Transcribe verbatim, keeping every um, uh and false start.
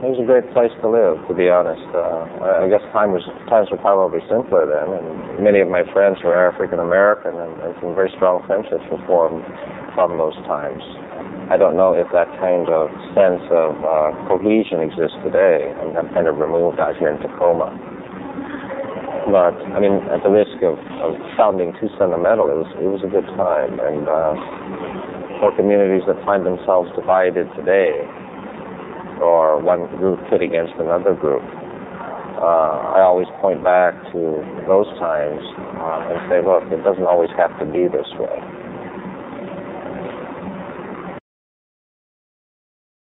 it was a great place to live, to be honest. Uh, I guess time was, times were probably simpler then, and many of my friends were African American, and, and some very strong friendships were formed from those times. I don't know if that kind of sense of uh, cohesion exists today. I mean, I'm kind of removed out here in Tacoma. But, I mean, at the risk of, of sounding too sentimental, it was, it was a good time. And uh, for communities that find themselves divided today, or one group pit against another group, uh, I always point back to those times uh, and say, look, it doesn't always have to be this way.